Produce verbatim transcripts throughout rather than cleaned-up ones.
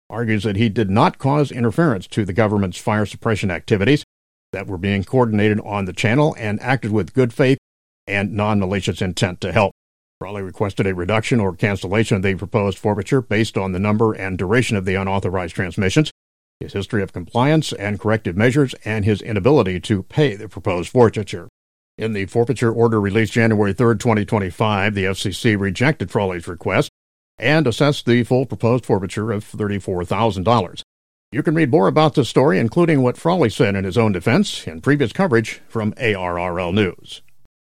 argues that he did not cause interference to the government's fire suppression activities that were being coordinated on the channel and acted with good faith and non-malicious intent to help. Frawley requested a reduction or cancellation of the proposed forfeiture based on the number and duration of the unauthorized transmissions, his history of compliance and corrective measures, and his inability to pay the proposed forfeiture. In the forfeiture order released January third, twenty twenty-five, the F C C rejected Frawley's request and assessed the full proposed forfeiture of thirty-four thousand dollars. You can read more about this story, including what Frawley said in his own defense, in previous coverage from A R R L News.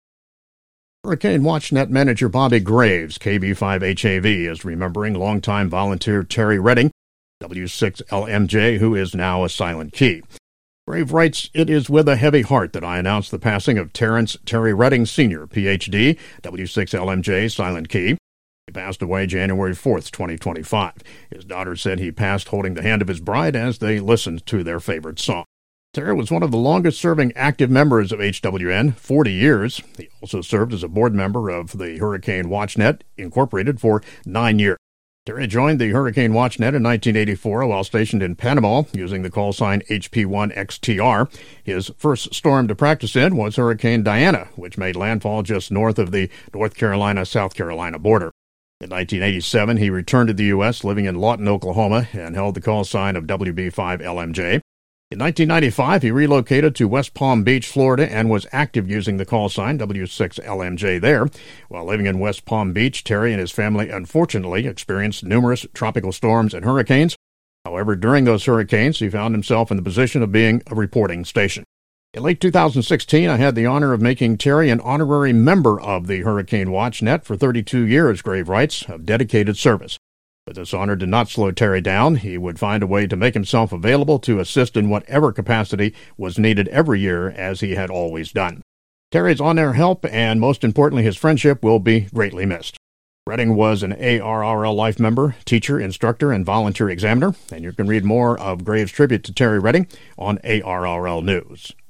Hurricane WatchNet manager Bobby Graves, K B five H A V, is remembering longtime volunteer Terry Redding, W six L M J, who is now a silent key. Graves writes, "It is with a heavy heart that I announce the passing of Terrence Terry Redding, Senior, P H D, W six L M J, silent key. He passed away January fourth, twenty twenty-five. His daughter said he passed holding the hand of his bride as they listened to their favorite song." Terry was one of the longest-serving active members of H W N, forty years. He also served as a board member of the Hurricane WatchNet, Incorporated, for nine years. Terry joined the Hurricane WatchNet in nineteen eighty-four while stationed in Panama using the call sign H P one X T R. His first storm to practice in was Hurricane Diana, which made landfall just north of the North Carolina-South Carolina border. In nineteen eighty-seven, he returned to the U S, living in Lawton, Oklahoma, and held the call sign of W B five L M J. In nineteen ninety-five, he relocated to West Palm Beach, Florida, and was active using the call sign W six L M J there. While living in West Palm Beach, Terry and his family unfortunately experienced numerous tropical storms and hurricanes. However, during those hurricanes, he found himself in the position of being a reporting station. In late two thousand sixteen, I had the honor of making Terry an honorary member of the Hurricane WatchNet for thirty-two years, Graves writes, of dedicated service. But this honor did not slow Terry down. He would find a way to make himself available to assist in whatever capacity was needed every year, as he had always done. Terry's on-air help, and most importantly his friendship, will be greatly missed. Redding was an A R R L Life member, teacher, instructor, and volunteer examiner, and you can read more of Graves' tribute to Terry Redding on A R R L News.